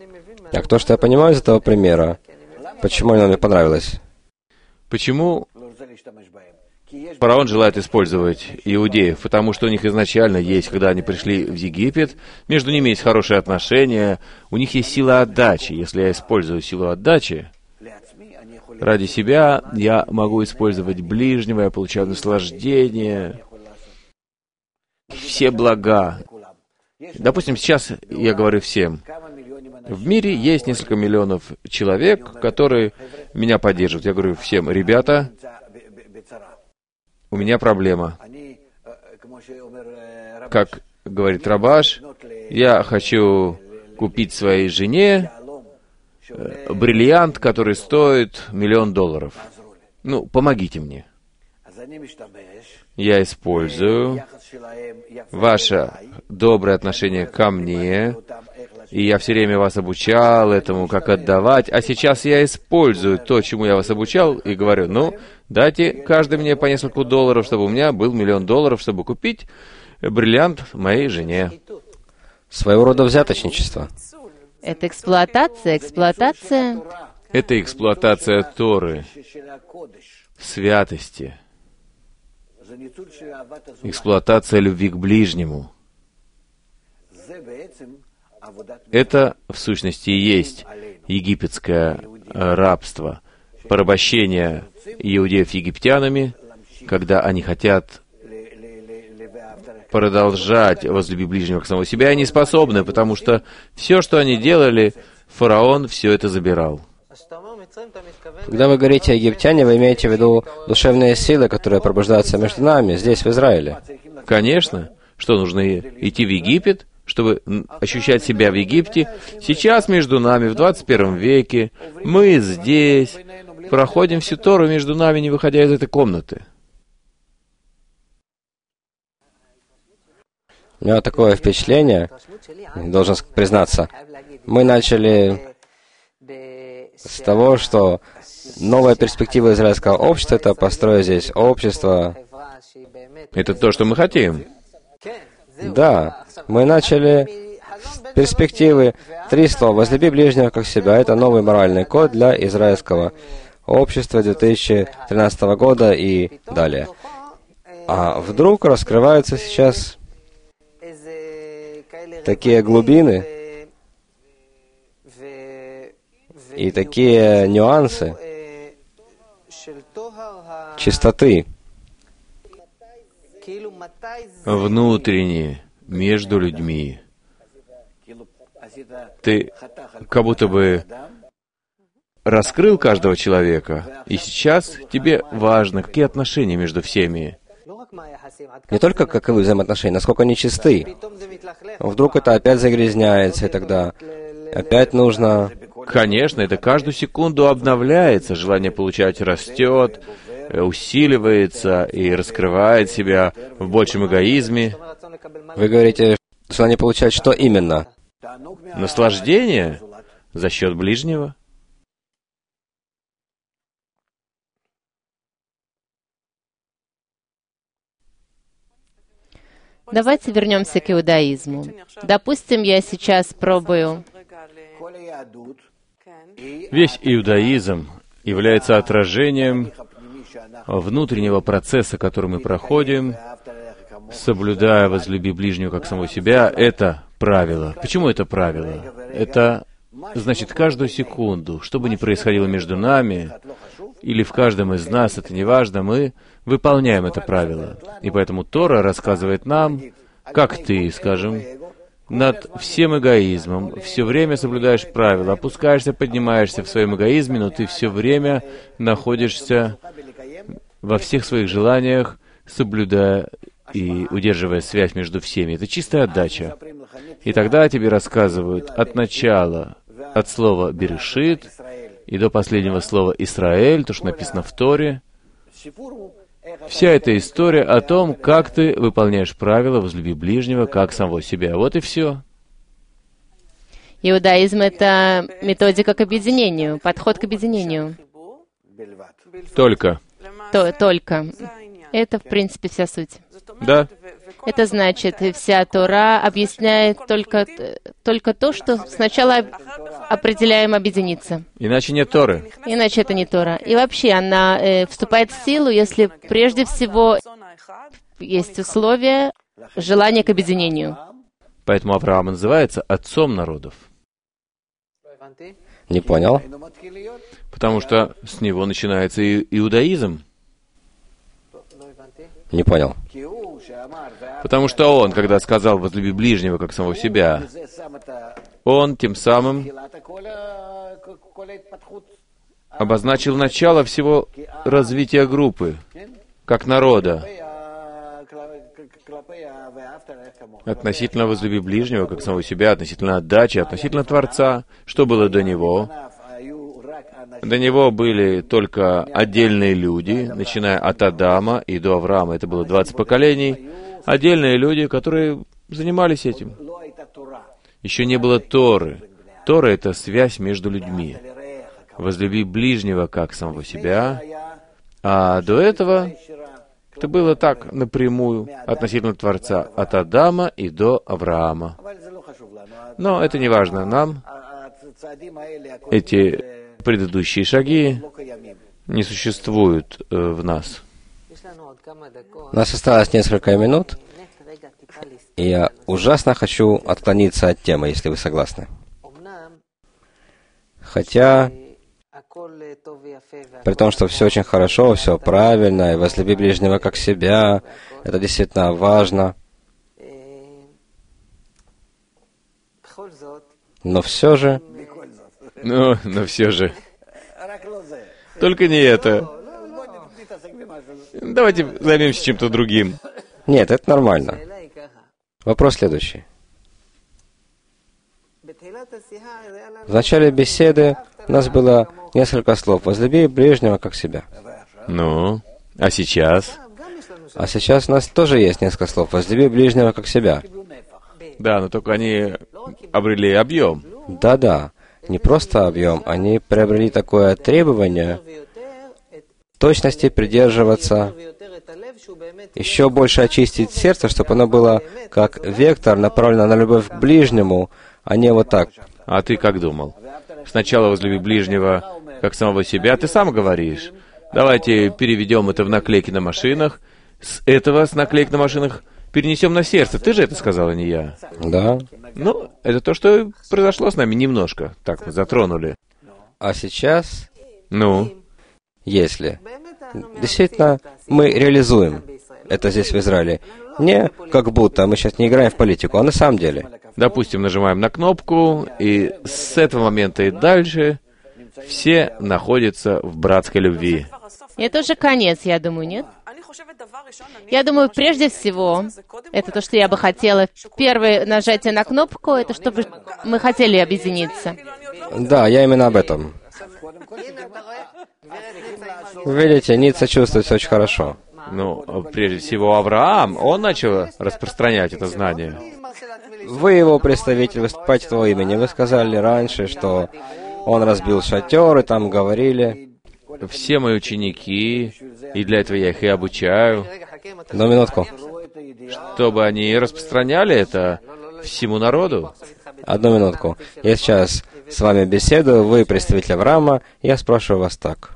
Так то, что я понимаю из этого примера, почему оно мне понравилось? Почему Фараон желает использовать иудеев, потому что у них изначально есть, когда они пришли в Египет, между ними есть хорошие отношения, у них есть сила отдачи. Если я использую силу отдачи, ради себя я могу использовать ближнего, я получаю наслаждение, все блага. Допустим, сейчас я говорю всем, в мире есть несколько миллионов человек, которые меня поддерживают. Я говорю всем, ребята, у меня проблема. Как говорит Рабаш, я хочу купить своей жене бриллиант, который стоит миллион долларов. Ну, помогите мне. Я использую ваше доброе отношение ко мне, и я все время вас обучал этому, как отдавать, а сейчас я использую то, чему я вас обучал, и говорю, ну, дайте каждый мне по несколько долларов, чтобы у меня был миллион долларов, чтобы купить бриллиант моей жене. Своего рода взяточничество. Это эксплуатация, эксплуатация. Это эксплуатация Торы, святости, эксплуатация любви к ближнему. Это, в сущности, и есть египетское рабство, порабощение иудеев египтянами, когда они хотят продолжать возлюби ближнего к самого себя, они способны, потому что все, что они делали, фараон все это забирал. Когда вы говорите египтяне, вы имеете в виду душевные силы, которые пробуждаются между нами, здесь, в Израиле? Конечно. Что, нужно идти в Египет, чтобы ощущать себя в Египте? Сейчас между нами, в двадцать первом веке, мы здесь проходим всю Тору между нами, не выходя из этой комнаты. У меня такое впечатление, должен признаться, мы начали с того, что новая перспектива израильского общества — это построить здесь общество. Это то, что мы хотим. Да, мы начали с перспективы три слова. «Возлюби ближнего как себя» — это новый моральный код для израильского общества две тысячи тринадцатого года и далее. А вдруг раскрываются сейчас такие глубины и такие нюансы чистоты внутренне, между людьми. Ты как будто бы раскрыл каждого человека, и сейчас тебе важно, какие отношения между всеми. Не только каковы взаимоотношения, насколько они чисты. Вдруг это опять загрязняется, и тогда опять нужно... Конечно, это каждую секунду обновляется, желание получать растет, усиливается и раскрывает себя в большем эгоизме. Вы говорите, желание получать что именно? Наслаждение за счет ближнего. Давайте вернемся к иудаизму. Допустим, я сейчас пробую. Весь иудаизм является отражением внутреннего процесса, который мы проходим, соблюдая «возлюби ближнего как самого себя». Это правило. Почему это правило? Это значит, каждую секунду, что бы ни происходило между нами, или в каждом из нас, это не важно, мы выполняем это правило. И поэтому Тора рассказывает нам, как ты, скажем, над всем эгоизмом, все время соблюдаешь правила, опускаешься, поднимаешься в своем эгоизме, но ты все время находишься во всех своих желаниях, соблюдая и удерживая связь между всеми. Это чистая отдача. И тогда тебе рассказывают от начала, от слова «берешит» и до последнего слова «Исраэль», то, что написано в Торе. Вся эта история о том, как ты выполняешь правила «возлюби ближнего, как самого себя». Вот и все. Иудаизм — это методика к объединению, подход к объединению. Только. То, только. Это, в принципе, вся суть. Да. Это значит, вся Тора объясняет только, только то, что сначала определяем объединиться. Иначе нет Торы. Иначе это не Тора. И вообще она э, вступает в силу, если прежде всего есть условия, желание к объединению. Поэтому Авраам называется отцом народов. Не понял. Потому что с него начинается и иудаизм. Не понял. Потому что он, когда сказал «возлюби ближнего, как самого себя», он тем самым обозначил начало всего развития группы, как народа. Относительно «возлюби ближнего, как самого себя», относительно отдачи, относительно Творца, что было до него? До него были только отдельные люди, начиная от Адама и до Авраама, это было двадцать поколений, отдельные люди, которые занимались этим. Еще не было Торы. Тора — это связь между людьми. «Возлюби ближнего, как самого себя», а до этого это было так, напрямую, относительно Творца, от Адама и до Авраама. Но это не важно. Нам эти предыдущие шаги не существуют э, в нас. У нас осталось несколько минут, и я ужасно хочу отклониться от темы, если вы согласны. Хотя, при том, что все очень хорошо, все правильно, и возлюби ближнего как себя, это действительно важно. Но все же... Ну, но все же... Только не это. Давайте займемся чем-то другим. Нет, это нормально. Вопрос следующий. В начале беседы у нас было несколько слов. «Возлюби ближнего как себя». Ну, а сейчас? А сейчас у нас тоже есть несколько слов. «Возлюби ближнего как себя». Да, но только они обрели объем. Да-да, не просто объем, они приобрели такое требование в точности придерживаться, еще больше очистить сердце, чтобы оно было как вектор, направлено на любовь к ближнему, а не вот так. А ты как думал? Сначала возлюби ближнего, как самого себя. Ты сам говоришь. Давайте переведем это в наклейки на машинах. С этого, с наклеек на машинах, перенесем на сердце. Ты же это сказал, а не я. Да. Ну, это то, что произошло с нами немножко. Так мы затронули. А сейчас, Ну, если действительно мы реализуем это здесь, в Израиле, не как будто мы сейчас не играем в политику, а на самом деле. допустим, нажимаем на кнопку, и с этого момента и дальше все находятся в братской любви. Это уже конец, я думаю, нет? Я думаю, прежде всего, это то, что я бы хотела. Первое нажатие на кнопку, это чтобы мы хотели объединиться. Да, я именно об этом. Видите, Ницца чувствуется очень хорошо. Ну, прежде всего, Авраам, он начал распространять это знание. Вы его представитель, выступаете от его имени. Вы сказали раньше, что он разбил шатер, и там говорили. Все мои ученики, и для этого я их и обучаю, Одну минутку. чтобы они распространяли это всему народу. Одну минутку. Я сейчас с вами беседую, вы представитель Авраама, я спрашиваю вас так.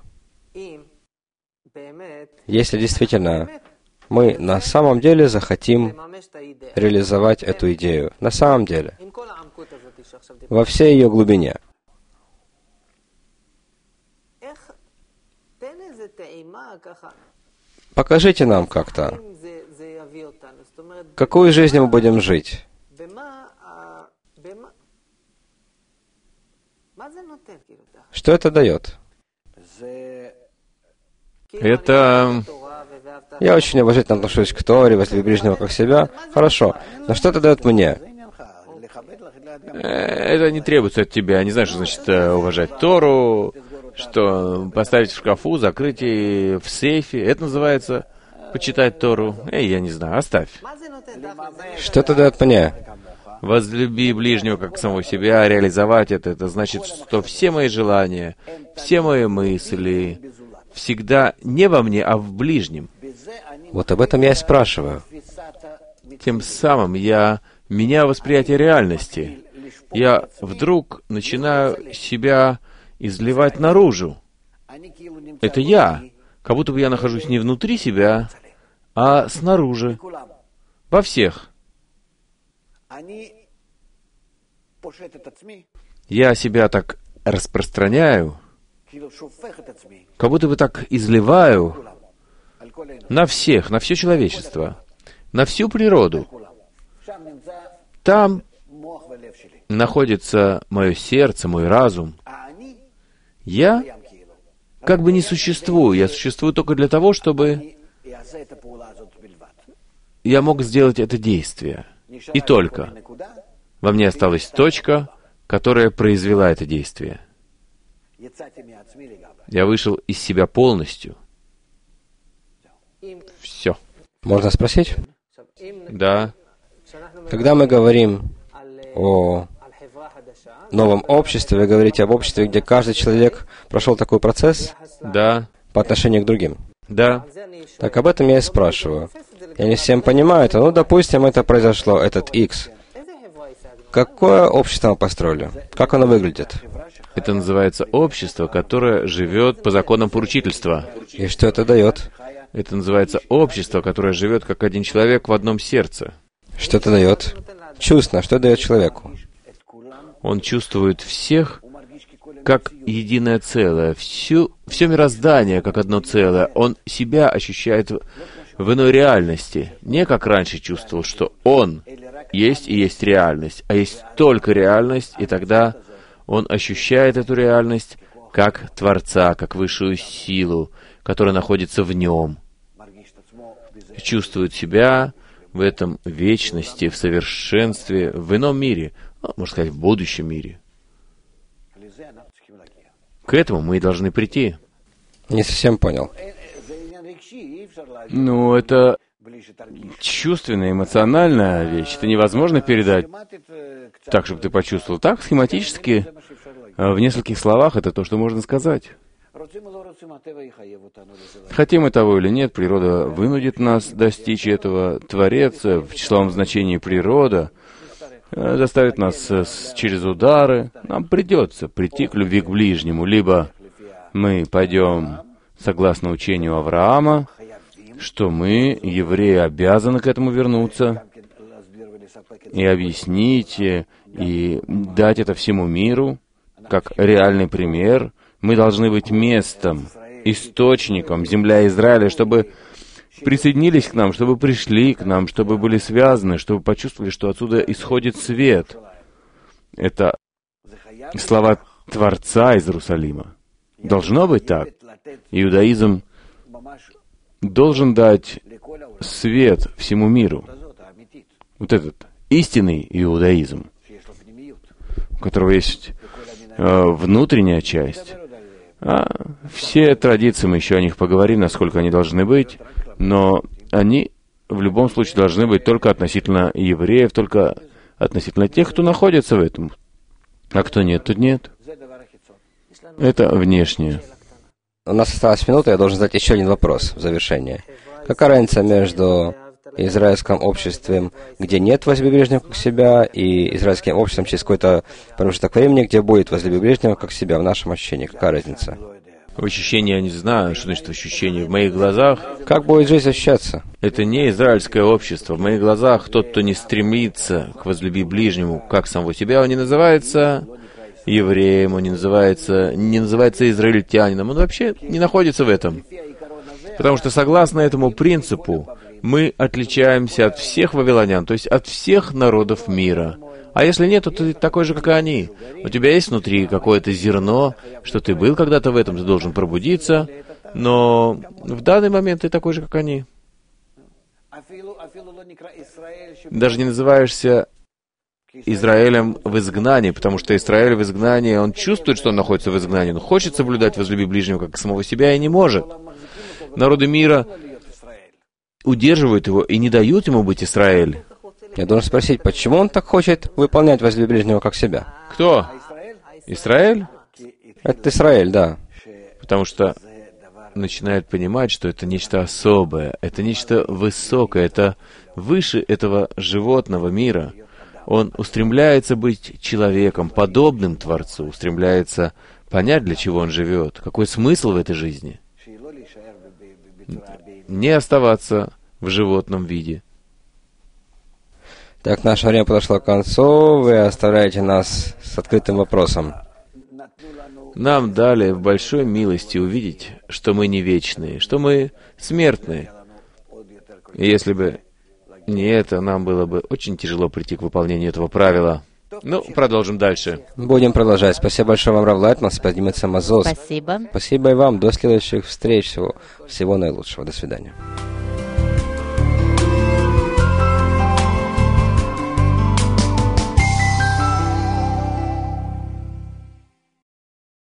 Если действительно мы на самом деле захотим реализовать эту идею, на самом деле, во всей ее глубине, покажите нам как-то, какую жизнь мы будем жить. Что это дает? Это... Я очень уважительно отношусь к Торе, возлюби ближнего как себя. Хорошо. Но что это дает мне? Это не требуется от тебя. Не знаю, что значит э, уважать Тору, что поставить в шкафу, закрыть и в сейфе. Это называется почитать Тору. Эй, я не знаю, оставь. Что это дает мне? Возлюби ближнего как самого себя, реализовать это. Это значит, что все мои желания, все мои мысли всегда не во мне, а в ближнем. Вот об этом я и спрашиваю. тем самым я меняю восприятие реальности. Я вдруг начинаю себя изливать наружу. Это я, как будто бы я нахожусь не внутри себя, а снаружи, во всех. Я себя так распространяю, как будто бы так изливаю на всех, на все человечество, на всю природу. Там находится мое сердце, мой разум. Я как бы не существую, я существую только для того, чтобы я мог сделать это действие. И только. Во мне осталась точка, которая произвела это действие. Я вышел из себя полностью. Все. Можно спросить? Да. Когда мы говорим о новом обществе, вы говорите об обществе, где каждый человек прошел такой процесс? Да. По отношению к другим? Да. Так об этом я и спрашиваю. Я не всем понимаю это. Ну, допустим, это произошло, этот X. Какое общество мы построили? Как оно выглядит? Это называется общество, которое живет по законам поручительства. И что это дает? Это называется общество, которое живет как один человек в одном сердце. Что это дает? Чувственно. Что дает человеку? Он чувствует всех как единое целое, всю, все мироздание как одно целое. Он себя ощущает в иной реальности. Не как раньше чувствовал, что он есть и есть реальность, а есть только реальность, и тогда он ощущает эту реальность как Творца, как высшую силу, которая находится в нем. Чувствует себя в этом вечности, в совершенстве, в ином мире, ну, можно сказать, в будущем мире. К этому мы и должны прийти. Не совсем понял. Ну, это чувственная, эмоциональная вещь. Это невозможно передать так, чтобы ты почувствовал. Так, схематически, в нескольких словах, это то, что можно сказать. Хотим мы того или нет, природа вынудит нас достичь этого. Творец, в числовом значении природа, заставит нас через удары. Нам придется прийти к любви к ближнему. Либо мы пойдем согласно учению Авраама, что мы, евреи, обязаны к этому вернуться и объяснить, и дать это всему миру, как реальный пример. Мы должны быть местом, источником, земля Израиля, чтобы присоединились к нам, чтобы пришли к нам, чтобы были связаны, чтобы почувствовали, что отсюда исходит свет. Это слова Творца из Иерусалима. Должно быть так. Иудаизм должен дать свет всему миру. Вот этот истинный иудаизм, у которого есть э, внутренняя часть. А все традиции, мы еще о них поговорим, насколько они должны быть, но они в любом случае должны быть только относительно евреев, только относительно тех, кто находится в этом. А кто нет, тут нет. Это внешнее. У нас осталась минута, я должен задать еще один вопрос в завершение. Какая разница между израильским обществом, где нет возлюби ближнего как себя, и израильским обществом через какой-то промежуток времени, где будет возлюби ближнего как себя в нашем ощущении? Какая разница? В ощущении я не знаю, что значит ощущение. В моих глазах... Как будет жизнь ощущаться? Это не израильское общество. В моих глазах тот, кто не стремится к возлюби ближнему как самого себя, он не называется евреем, он не называется, не называется израильтянином. Он вообще не находится в этом. Потому что согласно этому принципу мы отличаемся от всех вавилонян, то есть от всех народов мира. А если нет, то ты такой же, как и они. У тебя есть внутри какое-то зерно, что ты был когда-то в этом, ты должен пробудиться, но в данный момент ты такой же, как они. Даже не называешься Израилем в изгнании, потому что Израиль в изгнании, он чувствует, что он находится в изгнании, он хочет соблюдать возлюби ближнего, как самого себя, и не может. Народы мира удерживают его и не дают ему быть Израиль. Я должен спросить, почему он так хочет выполнять возлюби ближнего как себя? Кто? Израиль? Это Израиль, да. Потому что начинает понимать, что это нечто особое, это нечто высокое, это выше этого животного мира. Он устремляется быть человеком, подобным Творцу, устремляется понять, для чего он живет, какой смысл в этой жизни. Не оставаться в животном виде. Так, наше время подошло к концу. Вы оставляете нас с открытым вопросом. Нам дали в большой милости увидеть, что мы не вечные, что мы смертные. И если бы не это, нам было бы очень тяжело прийти к выполнению этого правила. Ну, продолжим дальше. Будем продолжать. Спасибо большое вам, Рав Лайтман, спасибо Мазос. Спасибо. Спасибо и вам. До следующих встреч. Всего, всего наилучшего. До свидания.